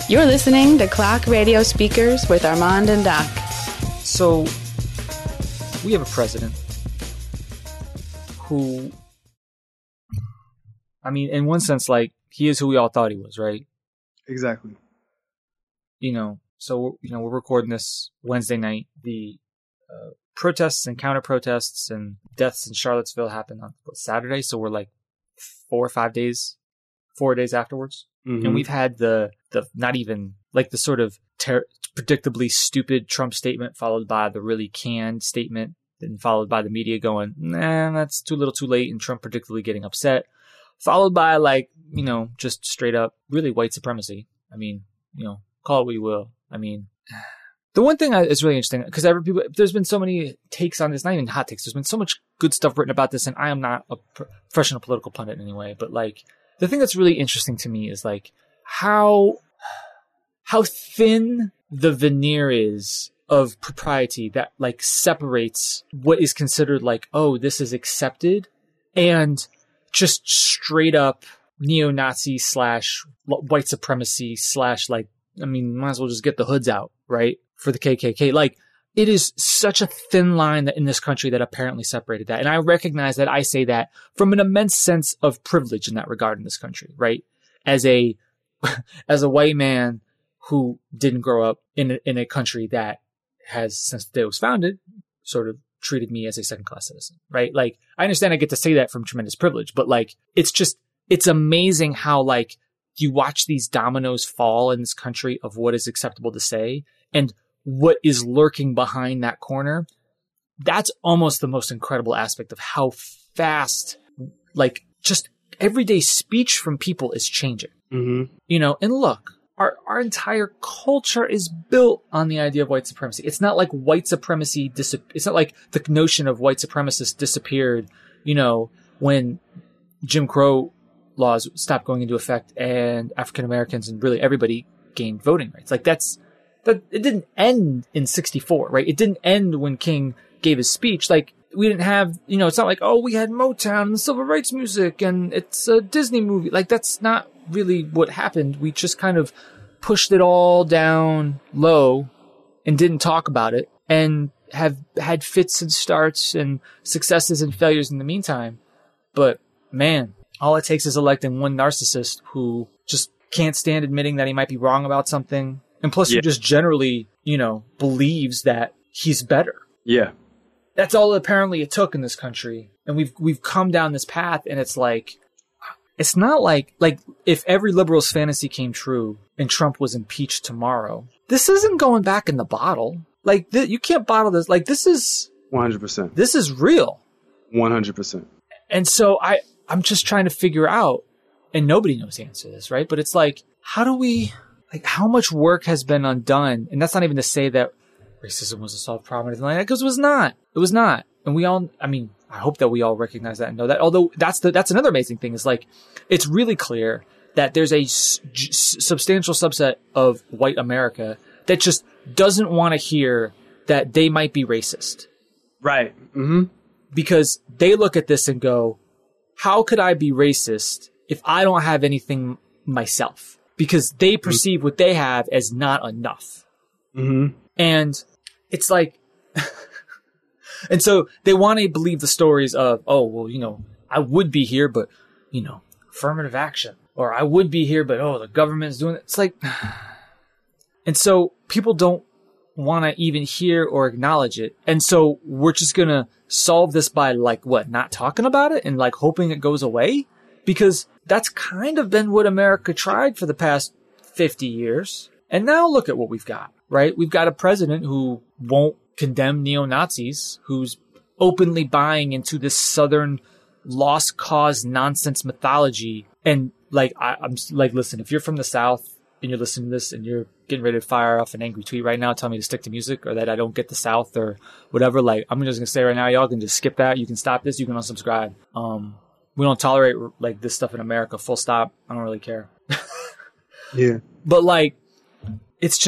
You're listening to Clock Radio Speakers with Armand and Doc. So, we have a president who, I mean, in one sense, like, he is who we all thought he was, right? Exactly. So, we're recording this Wednesday night. The protests and counter-protests and deaths in Charlottesville happened on Saturday, so we're like 4 days afterwards. Mm-hmm. And we've had the not even like the sort of predictably stupid Trump statement followed by the really canned statement, then followed by the media going, nah, that's too little too late, and Trump predictably getting upset, followed by like, just straight up really white supremacy. I mean, call it what you will. I mean, the one thing is really interesting because there's been so many takes on this, not even hot takes. There's been so much good stuff written about this, and I am not a professional political pundit in any way, but like, the thing that's really interesting to me is like how thin the veneer is of propriety that like separates what is considered like, oh, this is accepted, and just straight up neo-Nazi / white supremacy / like, I mean, might as well just get the hoods out, right? For the KKK. Like, it is such a thin line that in this country that apparently separated that. And I recognize that I say that from an immense sense of privilege in that regard in this country, right? As a white man who didn't grow up in a country that has, since the day it was founded, sort of treated me as a second-class citizen, right? Like, I understand I get to say that from tremendous privilege, but like, it's amazing how like you watch these dominoes fall in this country of what is acceptable to say and what is lurking behind that corner. That's almost the most incredible aspect of how fast, like, just everyday speech from people is changing. Mm-hmm. And look, our entire culture is built on the idea of white supremacy. It's not like white supremacy, it's not like the notion of white supremacists disappeared, when Jim Crow laws stopped going into effect and African Americans and really everybody gained voting rights. Like, it didn't end in 1964, right? It didn't end when King gave his speech. Like, we didn't have, it's not like, oh, we had Motown and civil rights music and it's a Disney movie. Like, that's not really what happened. We just kind of pushed it all down low and didn't talk about it and have had fits and starts and successes and failures in the meantime. But man, all it takes is electing one narcissist who just can't stand admitting that he might be wrong about something. And plus, who just generally, believes that he's better. Yeah. That's all apparently it took in this country. And we've come down this path, and it's like, it's not like if every liberal's fantasy came true and Trump was impeached tomorrow, this isn't going back in the bottle. Like, you can't bottle this. Like, this is 100%. This is real. 100%. And so I'm just trying to figure out, and nobody knows the answer to this, right? But it's like, how much work has been undone? And that's not even to say that racism was a solved problem or anything like that, because it was not. It was not. And we all, I mean, I hope that we all recognize that and know that. Although that's another amazing thing is like, it's really clear that there's a substantial subset of white America that just doesn't want to hear that they might be racist. Right. Mm-hmm. Because they look at this and go, how could I be racist if I don't have anything myself? Because they perceive what they have as not enough. Mm-hmm. And it's like, and so they want to believe the stories of, oh, well, I would be here, but, affirmative action. Or I would be here, but, oh, the government's doing it. It's like, and so people don't want to even hear or acknowledge it. And so we're just going to solve this by like, what, not talking about it and like hoping it goes away? Because that's kind of been what America tried for the past 50 years. And now look at what we've got, right? We've got a president who won't condemn neo-Nazis, who's openly buying into this Southern lost cause nonsense mythology. And like, I'm like, listen, if you're from the South and you're listening to this and you're getting ready to fire off an angry tweet right now, tell me to stick to music or that I don't get the South or whatever, like, I'm just going to say right now, y'all can just skip that. You can stop this. You can unsubscribe. We don't tolerate like this stuff in America, full stop. I don't really care. Yeah. But like, this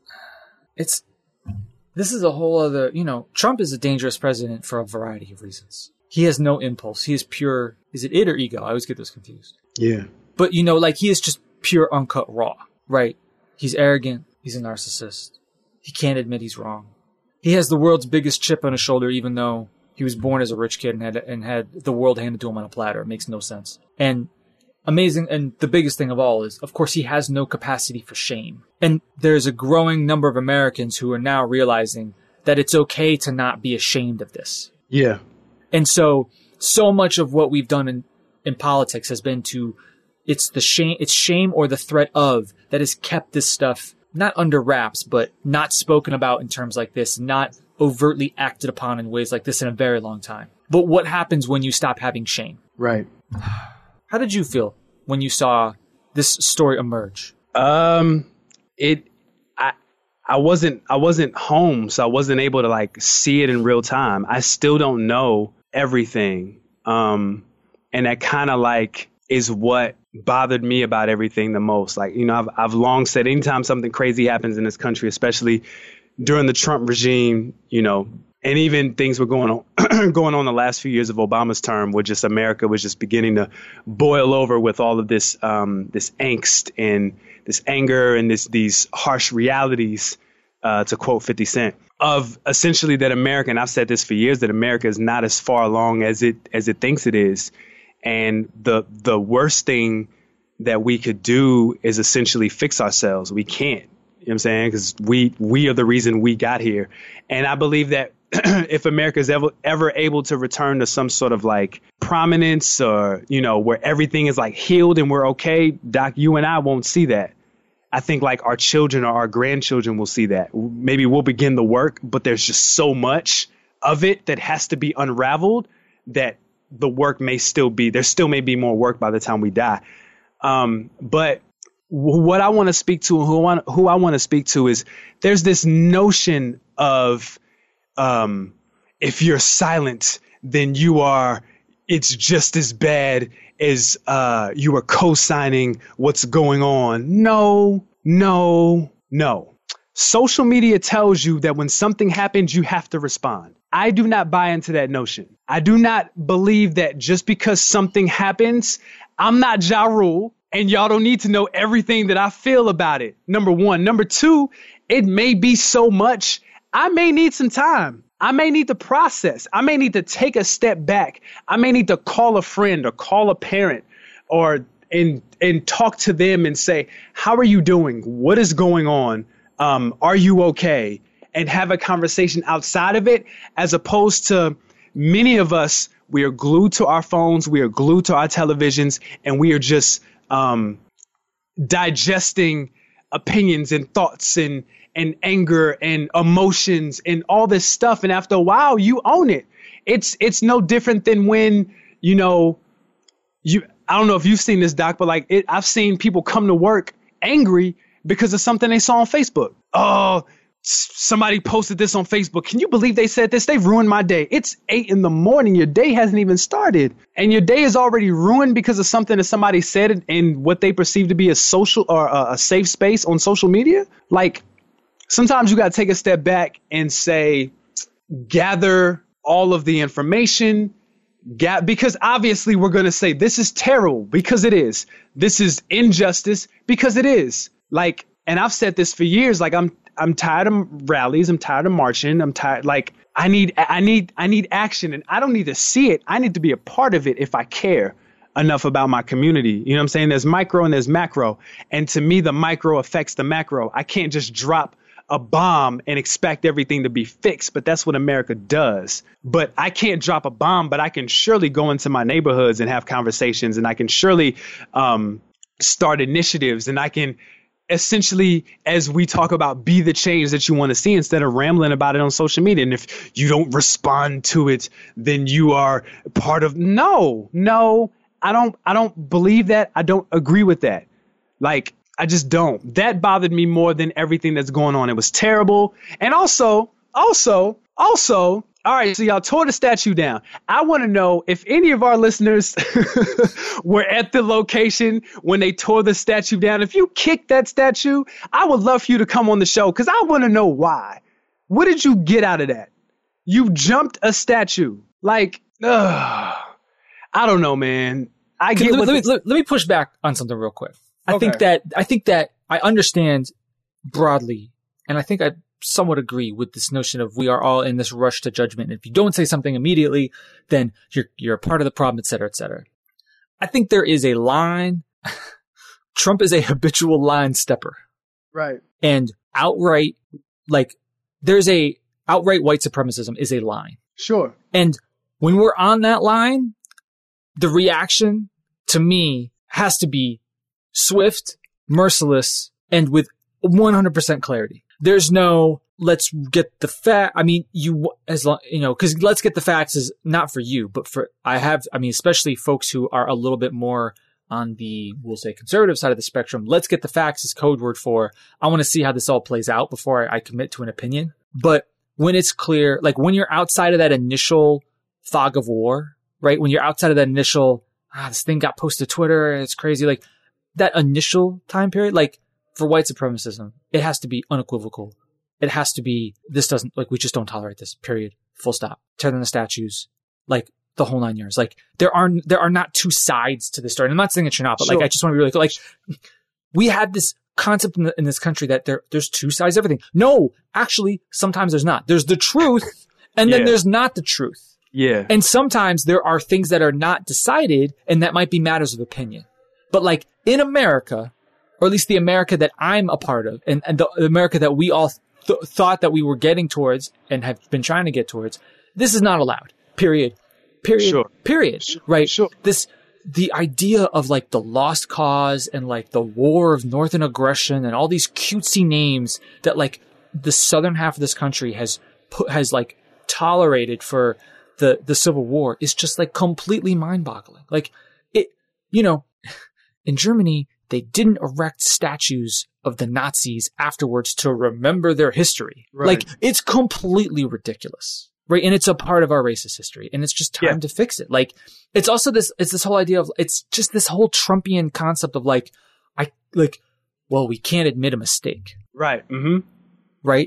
is a whole other, Trump is a dangerous president for a variety of reasons. He has no impulse. He is pure, is it id or ego? I always get those confused. Yeah. But like he is just pure uncut raw, right? He's arrogant. He's a narcissist. He can't admit he's wrong. He has the world's biggest chip on his shoulder, even though he was born as a rich kid and had the world handed to him on a platter. It makes no sense. And amazing, and the biggest thing of all is, of course, he has no capacity for shame. And there's a growing number of Americans who are now realizing that it's okay to not be ashamed of this. Yeah. And so much of what we've done in politics has been it's shame or the threat of that has kept this stuff not under wraps, but not spoken about in terms like this, not overtly acted upon in ways like this in a very long time. But what happens when you stop having shame? Right. How did you feel when you saw this story emerge? I wasn't home, so I wasn't able to like see it in real time. I still don't know everything. And that kind of like is what bothered me about everything the most. Like, you know, I've long said anytime something crazy happens in this country, especially during the Trump regime, you know, and even things were going on the last few years of Obama's term, where just America was just beginning to boil over with all of this this angst and this anger and these harsh realities, to quote 50 Cent, of essentially that America, and I've said this for years, that America is not as far along as it thinks it is. And the worst thing that we could do is essentially fix ourselves. We can't, you know what I'm saying? Because we are the reason we got here. And I believe that if America is ever able to return to some sort of like prominence, or, you know, where everything is like healed and we're okay, Doc, you and I won't see that. I think like our children or our grandchildren will see that. Maybe we'll begin the work, but there's just so much of it that has to be unraveled that the work there still may be more work by the time we die. But what I want to speak to, and who I want to speak to, is there's this notion of, if you're silent, then it's just as bad as, you are co-signing what's going on. No. Social media tells you that when something happens, you have to respond. I do not buy into that notion. I do not believe that just because something happens, I'm not Ja Rule, and y'all don't need to know everything that I feel about it. Number one. Number two, it may be so much. I may need some time. I may need to process. I may need to take a step back. I may need to call a friend or call a parent and talk to them and say, how are you doing? What is going on? Are you okay? And have a conversation outside of it, as opposed to many of us, we are glued to our phones, we are glued to our televisions, and we are just digesting opinions and thoughts and anger and emotions and all this stuff. And after a while, you own it. It's no different than when, you know, I don't know if you've seen this, Doc, but like I've seen people come to work angry because of something they saw on Facebook. Oh, somebody posted this on Facebook. Can you believe they said this? They've ruined my day. It's 8 a.m. Your day hasn't even started. And your day is already ruined because of something that somebody said in what they perceive to be a social or a safe space on social media. Like, sometimes you got to take a step back and say, gather all of the information, because obviously we're going to say this is terrible because it is. This is injustice because it is. Like, and I've said this for years, like I'm tired of rallies. I'm tired of marching. I'm tired. Like I need action, and I don't need to see it. I need to be a part of it if I care enough about my community. You know what I'm saying? There's micro and there's macro. And to me, the micro affects the macro. I can't just drop a bomb and expect everything to be fixed, but that's what America does. But I can't drop a bomb, but I can surely go into my neighborhoods and have conversations, and I can surely start initiatives, and I can essentially, as we talk about, be the change that you want to see instead of rambling about it on social media. And if you don't respond to it, then you are part of. No, I don't believe that. I don't agree with that. Like, I just don't. That bothered me more than everything that's going on. It was terrible. And also, all right, so y'all tore the statue down. I want to know if any of our listeners were at the location when they tore the statue down. If you kicked that statue, I would love for you to come on the show, because I want to know why. What did you get out of that? You jumped a statue. Like, I don't know, man. Let me push back on something real quick. I think that I understand broadly, and I think I somewhat agree with this notion of we are all in this rush to judgment. If you don't say something immediately, then you're a part of the problem, et cetera, et cetera. I think there is a line. Trump is a habitual line stepper. Right. And outright, like, there's a outright white supremacism is a line. Sure. And when we're on that line, the reaction to me has to be swift, merciless, and with 100% clarity. There's no, let's get the fact. I mean, because let's get the facts is not for you, but especially folks who are a little bit more on the, we'll say, conservative side of the spectrum. Let's get the facts is code word for, I want to see how this all plays out before I commit to an opinion. But when it's clear, like when you're outside of that initial fog of war, right? When you're outside of that initial, this thing got posted to Twitter, it's crazy. Like that initial time period, like for white supremacism, it has to be unequivocal. It has to be, this doesn't, like, we just don't tolerate this, period. Full stop. Tear down the statues. Like the whole 9 years. Like there are not two sides to this story. And I'm not saying that you're not, but like, I just want to be really clear. Like we had this concept in this country that there's two sides to everything. No, actually, sometimes there's not. There's the truth and then there's not the truth. Yeah. And sometimes there are things that are not decided and that might be matters of opinion. But like in America, or at least the America that I'm a part of and the America that we all thought that we were getting towards and have been trying to get towards, this is not allowed. Period. Sure. Period. Sure. Right. Sure. The idea of like the lost cause and like the war of northern aggression and all these cutesy names that like the southern half of this country has like tolerated for the Civil War is just like completely mind-boggling. Like it, in Germany, they didn't erect statues of the Nazis afterwards to remember their history. Right. Like it's completely ridiculous. Right. And it's a part of our racist history and it's just time to fix it. Like it's also it's this whole idea of, it's just this whole Trumpian concept of like, we can't admit a mistake. Right. Mm-hmm. Right.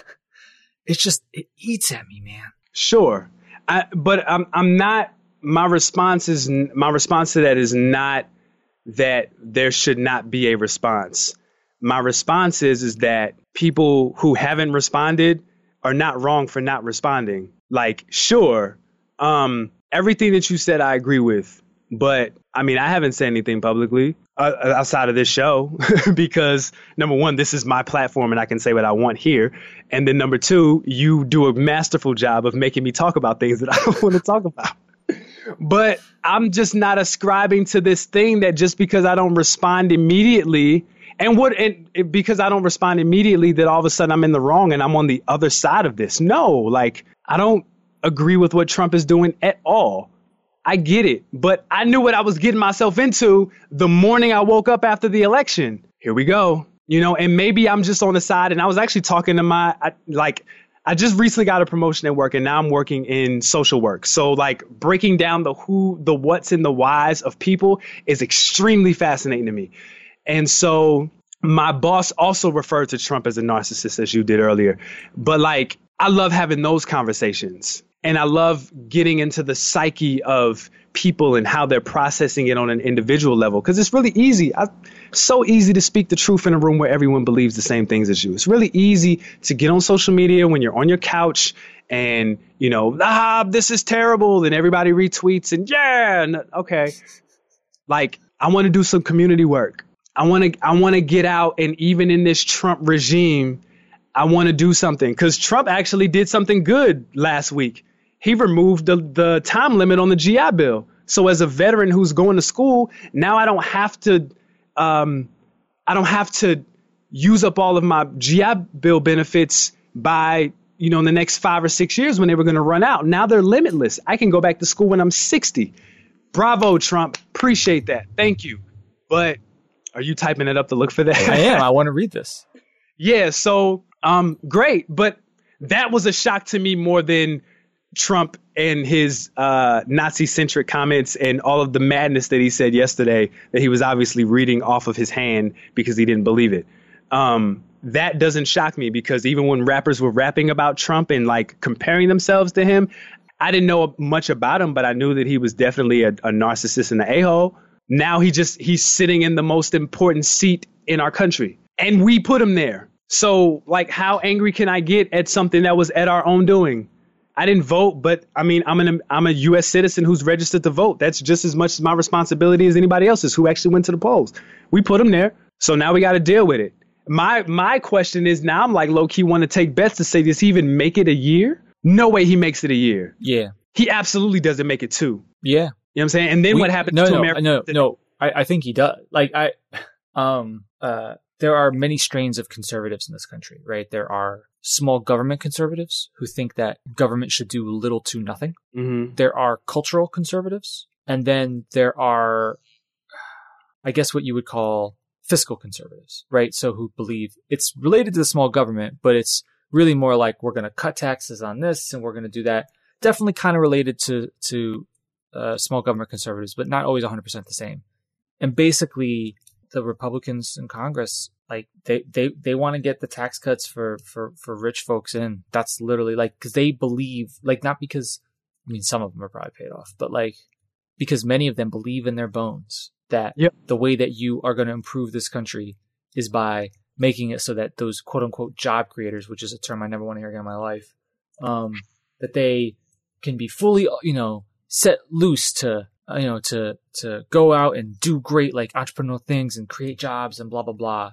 It eats at me, man. Sure. But I'm not, my response to that is not that there should not be a response. My response is that people who haven't responded are not wrong for not responding. Like, sure, everything that you said, I agree with. But I mean, I haven't said anything publicly outside of this show because number one, this is my platform and I can say what I want here. And then number two, you do a masterful job of making me talk about things that I don't want to talk about. But I'm just not ascribing to this thing that just because I don't respond immediately because I don't respond immediately that all of a sudden I'm in the wrong and I'm on the other side of this. No, like I don't agree with what Trump is doing at all. I get it, but I knew what I was getting myself into the morning I woke up after the election. Here we go. And maybe I'm just on the side, and I was actually talking to I just recently got a promotion at work and now I'm working in social work. So like breaking down the who, the what's and the whys of people is extremely fascinating to me. And so my boss also referred to Trump as a narcissist, as you did earlier. But like, I love having those conversations. And I love getting into the psyche of people and how they're processing it on an individual level, because it's really easy. So easy to speak the truth in a room where everyone believes the same things as you. It's really easy to get on social media when you're on your couch and, this is terrible. And everybody retweets and okay. Like, I want to do some community work. I want to get out, and even in this Trump regime, I want to do something, because Trump actually did something good last week. He removed the time limit on the GI Bill. So as a veteran who's going to school, now I don't have to use up all of my GI Bill benefits by, in the next 5 or 6 years when they were going to run out. Now they're limitless. I can go back to school when I'm 60. Bravo, Trump. Appreciate that. Thank you. But are you typing it up to look for that? I am. I want to read this. Yeah. So, great. But that was a shock to me more than Trump and his Nazi-centric comments and all of the madness that he said yesterday that he was obviously reading off of his hand because he didn't believe it. That doesn't shock me, because even when rappers were rapping about Trump and like comparing themselves to him, I didn't know much about him, but I knew that he was definitely a narcissist and an a-hole. Now he's sitting in the most important seat in our country, and we put him there. So, like, how angry can I get at something that was at our own doing? I didn't vote, but I mean, I'm a U.S. citizen who's registered to vote. That's just as much my responsibility as anybody else's who actually went to the polls. We put them there, so now we got to deal with it. My question is now I'm like low key want to take bets to say, does he even make it a year? No way he makes it a year. Yeah, he absolutely doesn't make it 2. Yeah, you know what I'm saying. And then what happens to America? No. I think he does. Like there are many strains of conservatives in this country, right? There are small government conservatives who think that government should do little to nothing. Mm-hmm. There are cultural conservatives. And then there are, I guess, what you would call fiscal conservatives, right? So who believe it's related to the small government, but it's really more like we're going to cut taxes on this and we're going to do that. Definitely kind of related to small government conservatives, but not always 100% the same. And basically, the Republicans in Congress, like they want to get the tax cuts for rich folks in. That's literally like, because they believe, like, not because, I mean, some of them are probably paid off, but like, because many of them believe in their bones that the way that you are going to improve this country is by making it so that those quote unquote job creators, which is a term I never want to hear again in my life, that they can be fully, set loose to, to go out and do great, like, entrepreneurial things and create jobs and blah, blah, blah,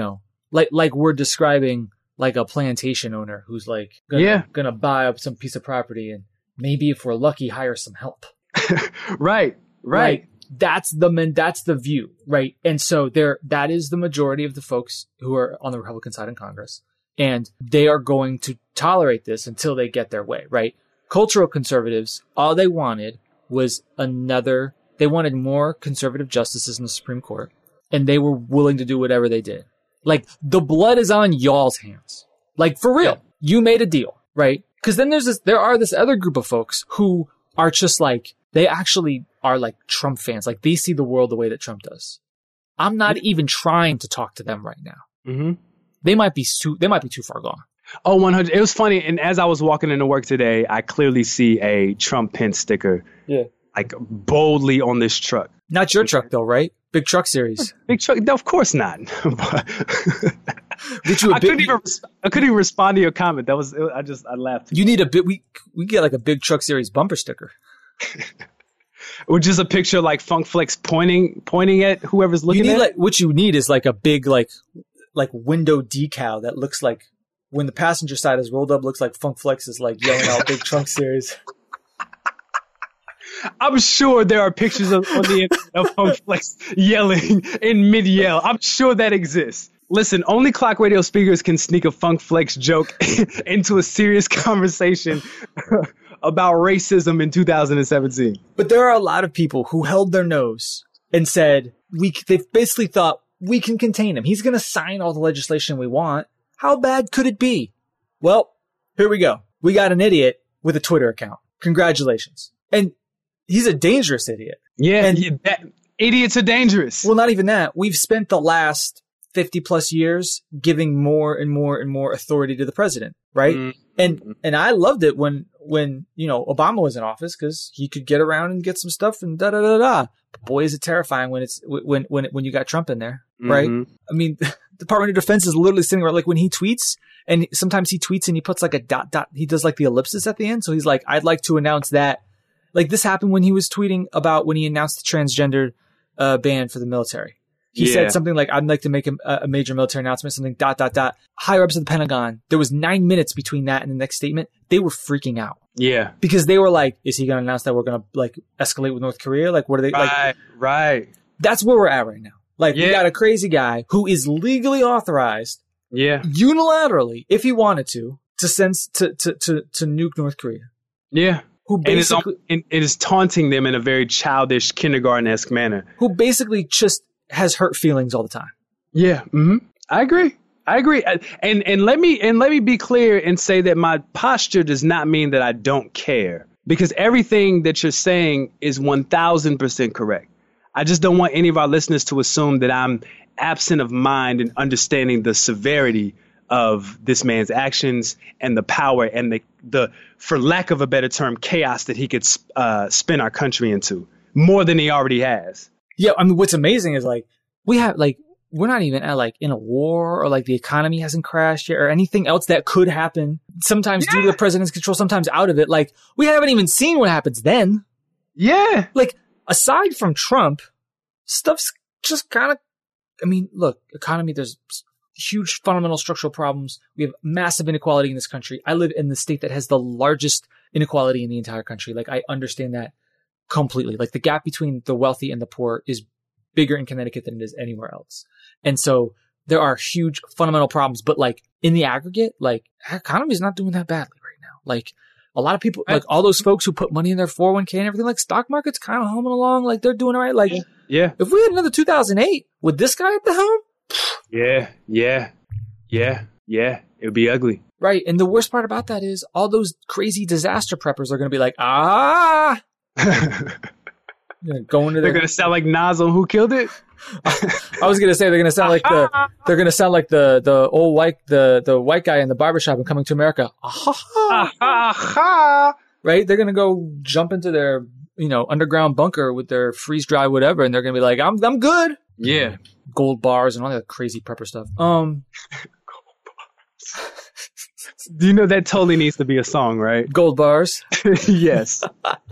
like we're describing like a plantation owner who's like gonna buy up some piece of property and maybe if we're lucky, hire some help. Right. Like, that's the view, right? And so that is the majority of the folks who are on the Republican side in Congress, and they are going to tolerate this until they get their way, right? Cultural conservatives, all they wanted was they wanted more conservative justices in the Supreme Court, and they were willing to do whatever they did. Like, the blood is on y'all's hands. Like, for real. You made a deal, right? Because then there are this other group of folks who are just like, they actually are like Trump fans. Like, they see the world the way that Trump does. I'm not even trying to talk to them right now. Mm-hmm. They might be too far gone. Oh, 100. It was funny. And as I was walking into work today, I clearly see a Trump Pence sticker. Yeah. Like, boldly on this truck. Not your truck though, right? Big truck series. Big truck. No, of course not. I couldn't even respond to your comment. I laughed. You need a bit. We get like a big truck series bumper sticker. Or just a picture like Funk Flex pointing at whoever's looking at it. What you need is like a big like window decal that looks like, when the passenger side is rolled up, looks like Funk Flex is like yelling out Big Trunk Series. I'm sure there are pictures on the internet of Funk Flex yelling in mid-yell. I'm sure that exists. Listen, only Clock Radio speakers can sneak a Funk Flex joke into a serious conversation about racism in 2017. But there are a lot of people who held their nose and said, they basically thought, we can contain him. He's going to sign all the legislation we want. How bad could it be? Well, here we go. We got an idiot with a Twitter account. Congratulations. And he's a dangerous idiot. Yeah, and idiots are dangerous. Well, not even that. We've spent the last 50 plus years giving more and more and more authority to the president, right? Mm-hmm. And I loved it when Obama was in office, because he could get around and get some stuff and da da da da. But boy, is it terrifying when you got Trump in there, right? Mm-hmm. I mean, the Department of Defense is literally sitting around, like, when he tweets, and sometimes he tweets and he puts like a dot. He does like the ellipsis at the end, so he's like, "I'd like to announce that." Like, this happened when he was tweeting about when he announced the transgender ban for the military. He said something like, "I'd like to make a major military announcement," something ... Higher ups of the Pentagon, there was 9 minutes between that and the next statement. They were freaking out. Yeah. Because they were like, is he going to announce that we're going to like escalate with North Korea? Like, what are they? Right. That's where we're at right now. Like, we got a crazy guy who is legally authorized, unilaterally, if he wanted to send to nuke North Korea. Yeah. Who basically it is taunting them in a very childish, kindergarten-esque manner. Who basically just has hurt feelings all the time. Yeah. Mm-hmm. I agree. And let me be clear and say that my posture does not mean that I don't care, because everything that you're saying is 1000% correct. I just don't want any of our listeners to assume that I'm absent of mind in understanding the severity of this man's actions and the power and the for lack of a better term, chaos that he could spin our country into, more than he already has. Yeah, I mean, what's amazing is, like, we have, like, we're not even at like in a war or like the economy hasn't crashed yet or anything else that could happen. Sometimes due to the president's control, sometimes out of it. Like we haven't even seen what happens then. Yeah. Like aside from Trump, stuff's just kind of, I mean, look, economy, there's huge fundamental structural problems. We have massive inequality in this country. I live in the state that has the largest inequality in the entire country. Like I understand that completely. Like the gap between the wealthy and the poor is bigger in Connecticut than it is anywhere else. And so there are huge fundamental problems, but like in the aggregate, like our economy is not doing that badly right now. Like a lot of people, like all those folks who put money in their 401k and everything, like stock market's kind of humming along. Like they're doing all right. Like if we had another 2008 with this guy at the helm. Yeah. It would be ugly. Right. And the worst part about that is all those crazy disaster preppers are going to be like, They're going to sound like Nas on Who Killed It. I was gonna say they're gonna sound like the old the white guy in the barbershop in Coming to America. Right? They're gonna go jump into their underground bunker with their freeze dry whatever, and they're gonna be like, I'm good. Yeah. Gold bars and all that crazy prepper stuff. Gold bars. Do you know that totally needs to be a song, right? Gold bars. Yes.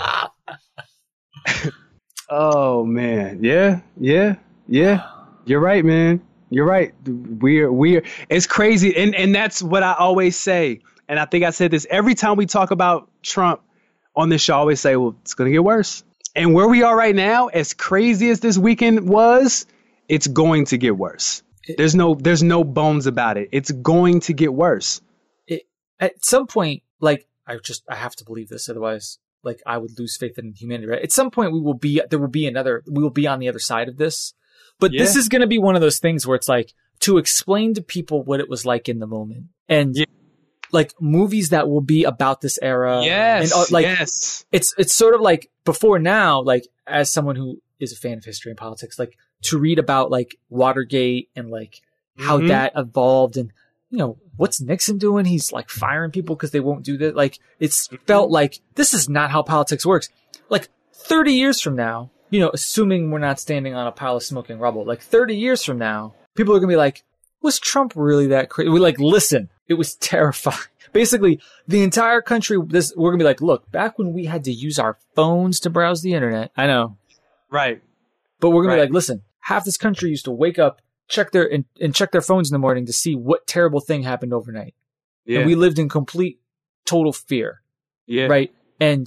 Oh man. Yeah. You're right, man. You're right. We're it's crazy. And that's what I always say. And I think I said this every time we talk about Trump on this show. I always say, well, it's going to get worse. And where we are right now, as crazy as this weekend was, it's going to get worse. There's no bones about it. It's going to get worse. At some point, like I have to believe this, otherwise like I would lose faith in humanity, right? At some point we will be on the other side of this. But this is going to be one of those things where it's like to explain to people what it was like in the moment, and like movies that will be about this era. Yes. And, it's sort of like before now, like as someone who is a fan of history and politics, like to read about like Watergate and like how that evolved and, what's Nixon doing? He's like firing people because they won't do that. Like it's felt like this is not how politics works. Like 30 years from now, assuming we're not standing on a pile of smoking rubble, like 30 years from now, people are going to be like, was Trump really that crazy? We're like, listen, it was terrifying. Basically, the entire country, we're going to be like, look, back when we had to use our phones to browse the internet. I know. Right. But we're going to be like, listen, half this country used to wake up, check their phones in the morning to see what terrible thing happened overnight. Yeah. And we lived in complete, total fear. Yeah. Right. And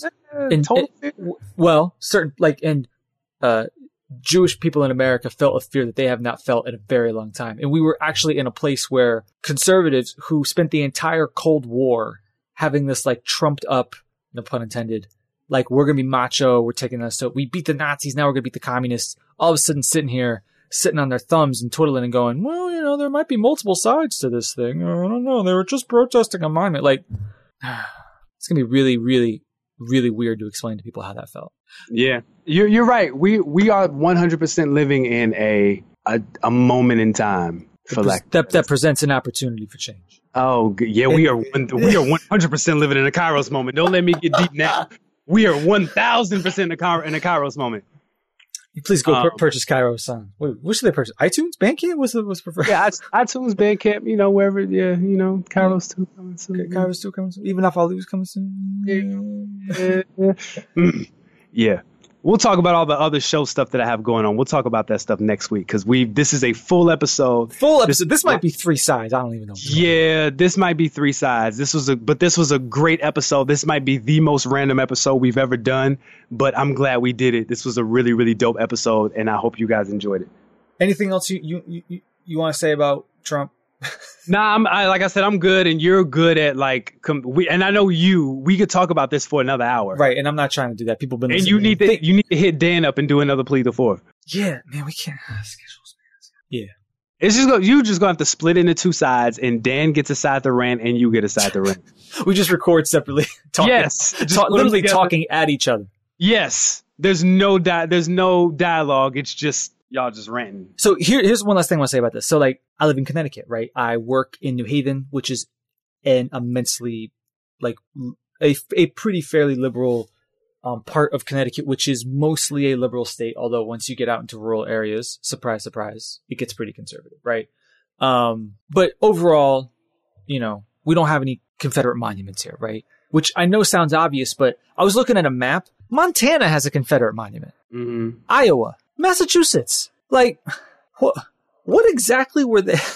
Jewish people in America felt a fear that they have not felt in a very long time. And we were actually in a place where conservatives who spent the entire Cold War having this like trumped up, no pun intended, like we're going to be macho, we're taking us. So we beat the Nazis, now we're going to beat the communists. All of a sudden sitting on their thumbs and twiddling and going, well, there might be multiple sides to this thing. I don't know. They were just protesting a monument. Like, it's going to be really, really, really weird to explain to people how that felt. Yeah, you're right. We are 100% living in a moment in time that presents an opportunity for change. Oh yeah, we are 100% living in a Kairos moment. Don't let me get deep now. We are 1,000% in a Kairos moment. Please go purchase Kairos. Wait, what should they purchase? iTunes, Bandcamp? What's preferred? Yeah, iTunes, Bandcamp. Wherever. Yeah, Kairos 2 coming soon. Okay, Kairos 2 coming soon. Even if all these coming soon. Yeah. We'll talk about all the other show stuff that I have going on. We'll talk about that stuff next week because this is a full episode. This might be 3 sides. I don't even know. Yeah, this might be 3 sides. This was a great episode. This might be the most random episode we've ever done, but I'm glad we did it. This was a really, really dope episode, and I hope you guys enjoyed it. Anything else you want to say about Trump? Nah, like I said, I'm good, and you're good at and I know we could talk about this for another hour, right? And I'm not trying to do that. People been and you need to hit Dan up and do another plea the fourth. Yeah, man, we can't have schedules, man. Yeah, it's just gonna have to split into 2 sides, and Dan gets a side to rant, and you get a side to rant. We just record separately. Literally talking at each other. Yes, there's no dialogue. It's just y'all just ranting. So here's one last thing I want to say about this. So like, I live in Connecticut, right? I work in New Haven, which is an immensely, like, a pretty fairly liberal part of Connecticut, which is mostly a liberal state. Although once you get out into rural areas, surprise, surprise, it gets pretty conservative, right? But overall, we don't have any Confederate monuments here, right? Which I know sounds obvious, but I was looking at a map. Montana has a Confederate monument. Mm-hmm. Iowa, Massachusetts. Like, what exactly were they?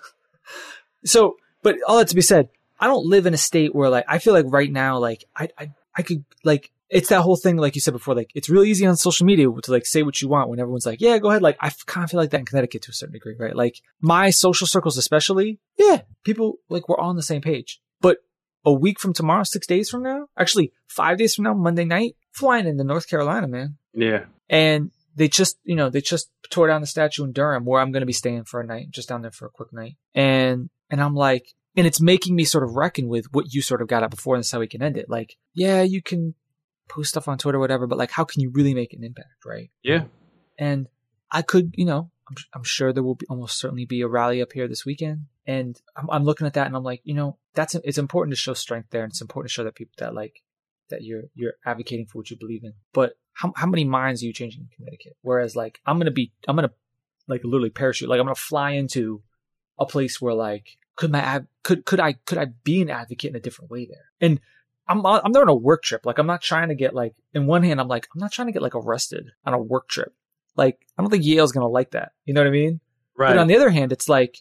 So, but all that to be said, I don't live in a state where like, I feel like right now, like I could like, it's that whole thing, like you said before, like it's really easy on social media to like say what you want when everyone's like, yeah, go ahead. Like I kind of feel like that in Connecticut to a certain degree, right? Like my social circles, especially, yeah, people like we're all on the same page. But a week from tomorrow, 6 days from now, actually 5 days from now, Monday night, flying into North Carolina, man. Yeah. And they just tore down the statue in Durham where I'm going to be staying for a night, just down there for a quick night. And I'm like, and it's making me sort of reckon with what you sort of got at before, and that's how we can end it. Like, yeah, you can post stuff on Twitter or whatever, but like, how can you really make an impact, right? Yeah. And I could, I'm sure there will be almost certainly be a rally up here this weekend. And I'm looking at that and I'm like, it's important to show strength there. And it's important to show that people that you're advocating for what you believe in. But how many minds are you changing in Connecticut? Whereas like, I'm going to like literally parachute, like I'm going to fly into a place where like, could I be an advocate in a different way there? And I'm there on a work trip. Like I'm not trying to get like, in one hand, I'm like, I'm not trying to get like arrested on a work trip. Like, I don't think Yale's going to like that. You know what I mean? Right. But on the other hand, it's like,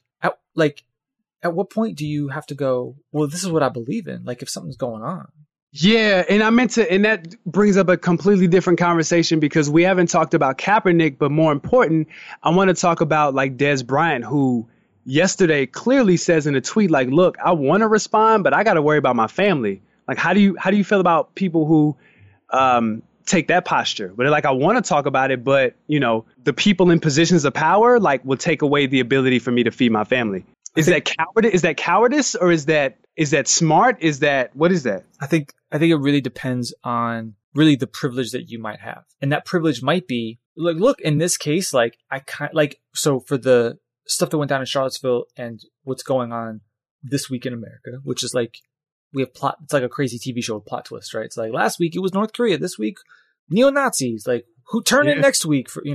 at what point do you have to go, well, this is what I believe in. Like if something's going on. Yeah. And and that brings up a completely different conversation because we haven't talked about Kaepernick, but more important, I want to talk about like Des Bryant, who yesterday clearly says in a tweet, like, look, I want to respond, but I got to worry about my family. Like, how do you feel about people who, take that posture? But like, I want to talk about it, but the people in positions of power, like will take away the ability for me to feed my family. Is that cowardice or is that smart? What is that? I think it really depends on really the privilege that you might have. And that privilege might be like, look, in this case, like so for the stuff that went down in Charlottesville and what's going on this week in America, which is like, it's like a crazy TV show with plot twists, right? It's like last week it was North Korea. This week, neo-Nazis, like who turn it next week for,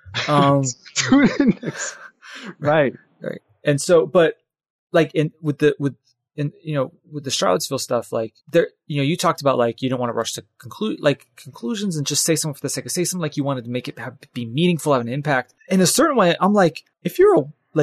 right. Right. And so, but like with the Charlottesville stuff, like there, you talked about like, you don't want to rush to conclusions and just say something for the sake of say something, like you wanted to make it be meaningful, have an impact. In a certain way, I'm like, if you're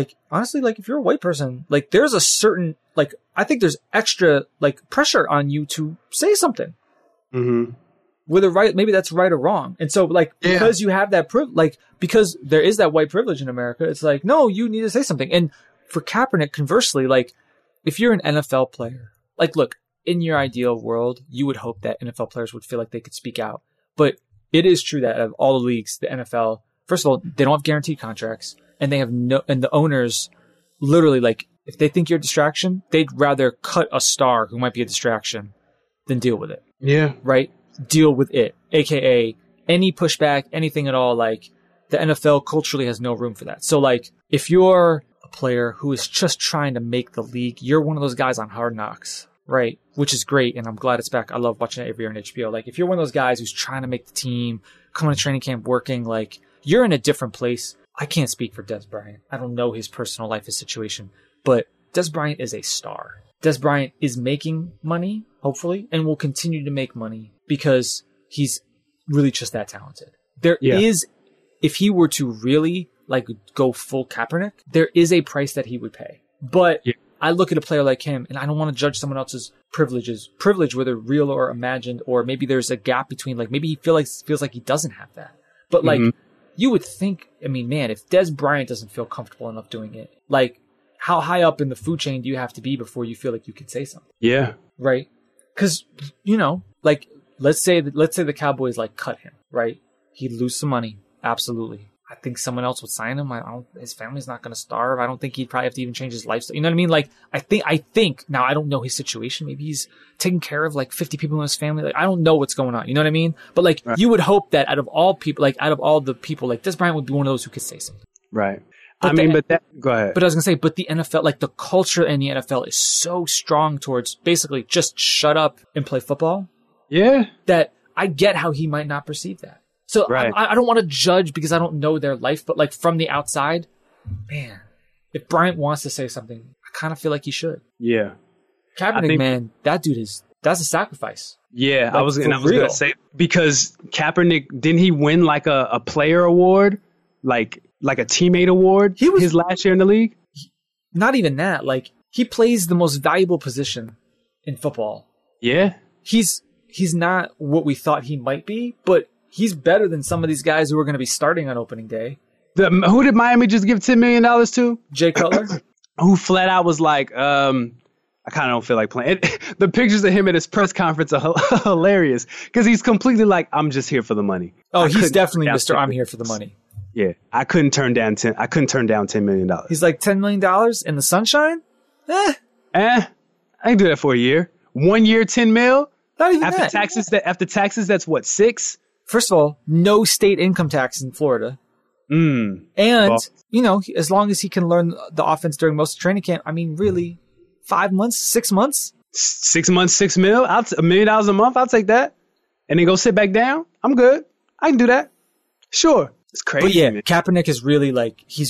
if you're a white person, like there's a certain, like, I think there's extra like pressure on you to say something. Mm-hmm. Whether maybe that's right or wrong. And so like, because you have that because there is that white privilege in America, it's like, no, you need to say something. And for Kaepernick, conversely, like if you're an NFL player, like, look, in your ideal world, you would hope that NFL players would feel like they could speak out. But it is true that out of all the leagues, the NFL, first of all, they don't have guaranteed contracts and they have and the owners literally, like, if they think you're a distraction, they'd rather cut a star who might be a distraction than deal with it. Yeah. Right? Deal with it. AKA any pushback, anything at all. Like the NFL culturally has no room for that. So like if you're a player who is just trying to make the league, you're one of those guys on Hard Knocks, right? Which is great. And I'm glad it's back. I love watching it every year on HBO. Like if you're one of those guys who's trying to make the team, coming to training camp, working, like you're in a different place. I can't speak for Des Bryant. I don't know his personal life, his situation, but Des Bryant is a star. Des Bryant is making money, hopefully, and will continue to make money because he's really just that talented. There is, if he were to really like go full Kaepernick, there is a price that he would pay. But I look at a player like him and I don't want to judge someone else's privilege, whether real or imagined, or maybe there's a gap between, like, maybe he feels like he doesn't have that. But like, you would think, I mean, man, if Des Bryant doesn't feel comfortable enough doing it, like, how high up in the food chain do you have to be before you feel like you can say something? Yeah. Right? Because, like, let's say the Cowboys, like, cut him, right? He'd lose some money. Absolutely. I think someone else would sign him. His family's not going to starve. I don't think he'd probably have to even change his lifestyle. You know what I mean? Like, I think, now I don't know his situation. Maybe he's taking care of like 50 people in his family. Like, I don't know what's going on. You know what I mean? But like, you would hope that out of all the people, like Des Bryant would be one of those who could say something. Right. Go ahead. But I was going to say, but the NFL, like the culture in the NFL is so strong towards basically just shut up and play football. Yeah. That I get how he might not perceive that. So Right. I don't want to judge because I don't know their life, but like from the outside, man, if Bryant wants to say something, I kind of feel like he should. Yeah. Kaepernick, man, that dude that's a sacrifice. Yeah, I Like, was for going real. to say, because Kaepernick, didn't he win like a player award? Like a teammate award his last year in the league? Not even that. Like, he plays the most valuable position in football. Yeah. He's not what we thought he might be, but he's better than some of these guys who are going to be starting on opening day. Who did Miami just give $10 million to? Jay Cutler. Who flat out was like, I kind of don't feel like playing. The pictures of him at his press conference are hilarious because he's completely like, I'm just here for the money. Oh, he's definitely Mr. I'm here for the money. Yeah, I couldn't turn down $10 million. He's like $10 million in the sunshine? I can do that for a year. 1 year, 10 mil. Not even After that. taxes, that's what, 6? First of all, no state income tax in Florida. And, as long as he can learn the offense during most of training camp, I mean, really, 5 months, 6 months? 6 months, $6 million. $1 million a month. I'll take that. And then go sit back down. I'm good. I can do that. Sure. It's crazy. But yeah, man. Kaepernick is really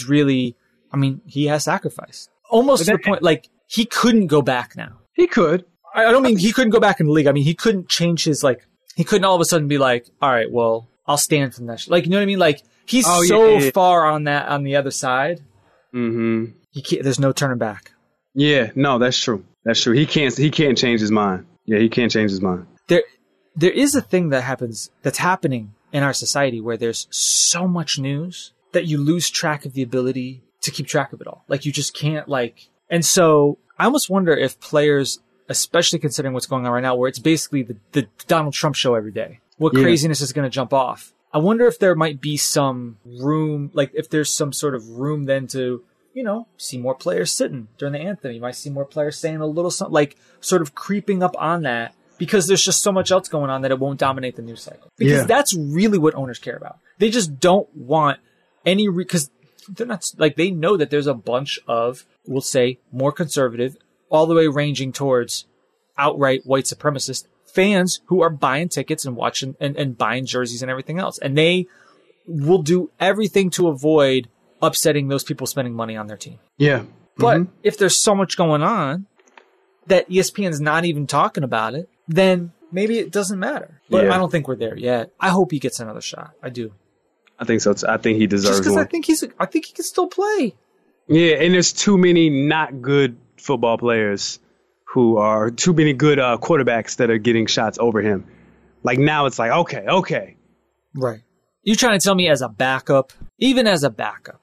he has sacrificed. Almost to the point, like, he couldn't go back now. He could. I don't mean he couldn't go back in the league. I mean, he couldn't change his, like, he couldn't all of a sudden be like, all right, well, I'll stand from that. Like, you know what I mean? Like, he's far on the other side. Mm-hmm. There's no turning back. Yeah, no, that's true. That's true. He can't change his mind. Yeah, he can't change his mind. There is a thing that's happening in our society where there's so much news that you lose track of the ability to keep track of it all. Like, you just can't, like, and so I almost wonder if players, especially considering what's going on right now, where it's basically the Donald Trump show every day, what craziness is going to jump off. I wonder if there might be some room, like if there's some sort of room then to, see more players sitting during the anthem. You might see more players saying a little something, like sort of creeping up on that, because there's just so much else going on that it won't dominate the news cycle. Because that's really what owners care about. They just don't want any, because they're not, like, they know that there's a bunch of, we'll say, more conservative, all the way ranging towards outright white supremacist fans who are buying tickets and watching and buying jerseys and everything else. And they will do everything to avoid upsetting those people spending money on their team. Yeah. But if there's so much going on that ESPN's not even talking about it, then maybe it doesn't matter. But I don't think we're there yet. I hope he gets another shot. I do. I think so. I think he deserves Just because one. I think he can still play. Yeah, and there's too many not good football players who are too many good quarterbacks that are getting shots over him. Like, now it's like, okay. Right. You trying to tell me as a backup, even as a backup.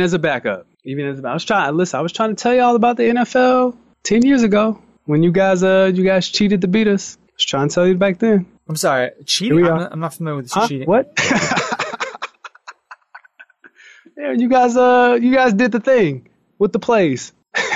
I was trying to tell you all about the NFL 10 years ago when you guys cheated to beat us. I was trying to tell you back then. I'm sorry, cheating? I'm not familiar with this cheating. What? Yeah, you guys did the thing with the plays.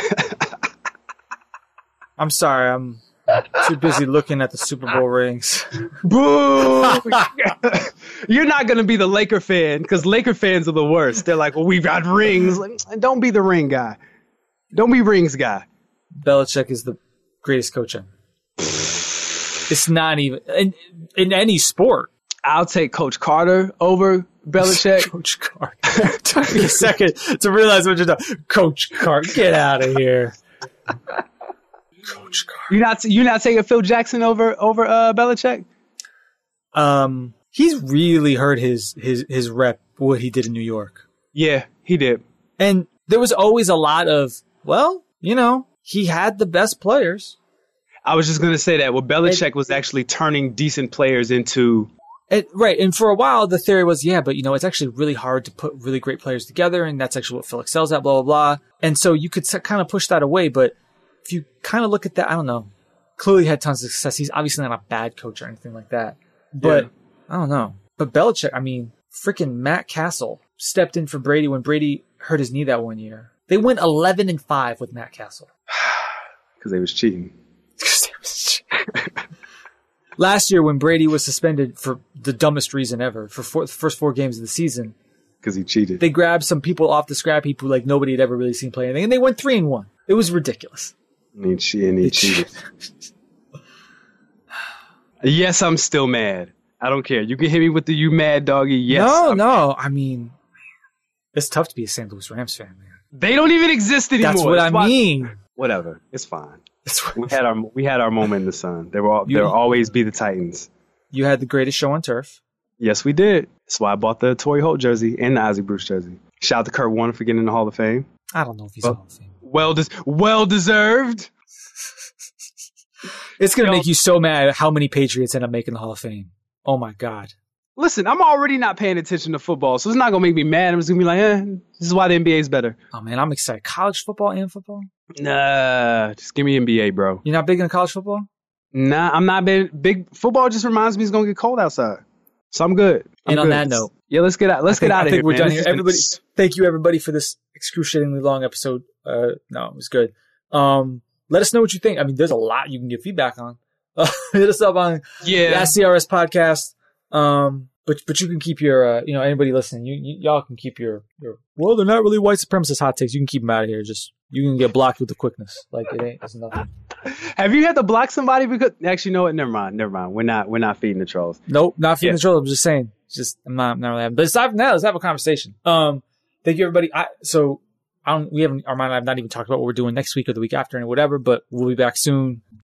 I'm sorry, I'm too busy looking at the Super Bowl rings. Boo! You're not going to be the Laker fan because Laker fans are the worst. They're like, well, we've got rings. Like, don't be the ring guy. Don't be rings guy. Belichick is the greatest coach in. It's not even in any sport. I'll take Coach Carter over Belichick. Coach Carter. Took me a second to realize what you're doing. Coach Carter, get out of here. Coach Carter. You're not taking Phil Jackson over Belichick? He's really hurt his rep, what he did in New York. Yeah, he did. And there was always a lot of, he had the best players. I was just going to say that. Well, Belichick was actually turning decent players into... Right. And for a while, the theory was, but it's actually really hard to put really great players together. And that's actually what Phil excels at, blah, blah, blah. And so you could kind of push that away. But if you kind of look at that, I don't know. Clearly had tons of success. He's obviously not a bad coach or anything like that. But I don't know. But Belichick, freaking Matt Castle stepped in for Brady when Brady hurt his knee that one year. They went 11-5 with Matt Castle. Because they was cheating. Last year when Brady was suspended for the dumbest reason ever, for the first 4 games of the season. Because he cheated. They grabbed some people off the scrap heap who nobody had ever really seen play anything, and they went 3-1. It was ridiculous. And he cheated. Yes, I'm still mad. I don't care. You can hit me with the "you mad doggy." Yes. No. I mean, it's tough to be a St. Louis Rams fan, man. They don't even exist anymore. That's what I mean. Whatever. It's fine. We had our moment in the sun. There'll always be the Titans. You had the greatest show on turf. Yes, we did. That's why I bought the Torrey Holt jersey and the Ozzie Bruce jersey. Shout out to Kurt Warner for getting in the Hall of Fame. I don't know if he's in the Hall of Fame. Well deserved. It's going to make you so mad how many Patriots end up making the Hall of Fame. Oh, my God. Listen, I'm already not paying attention to football, so it's not going to make me mad. I'm just going to be like, this is why the NBA is better. Oh, man, I'm excited. College football and football? Nah, just give me NBA, bro. You're not big into college football? Nah, I'm not big. Football just reminds me it's going to get cold outside. So I'm good. On that note. Yeah, let's get out. Let's get out of here. I think we're done here. Everybody, thank you, everybody, for this excruciatingly long episode. No, it was good. Let us know what you think. I mean, there's a lot you can give feedback on. Hit us up on the CRS podcast. But you can keep your, anybody listening, y'all can keep your, well, they're not really white supremacist hot takes. You can keep them out of here. Just, you can get blocked with the quickness. Like, it's nothing. Have you had to block somebody because, actually, you know what? Never mind. We're not feeding the trolls. Nope, not feeding the trolls. I'm just saying. I'm not really having, but aside from that, let's have a conversation. Thank you, everybody. Armand and I have not even talked about what we're doing next week or the week after and whatever, but we'll be back soon.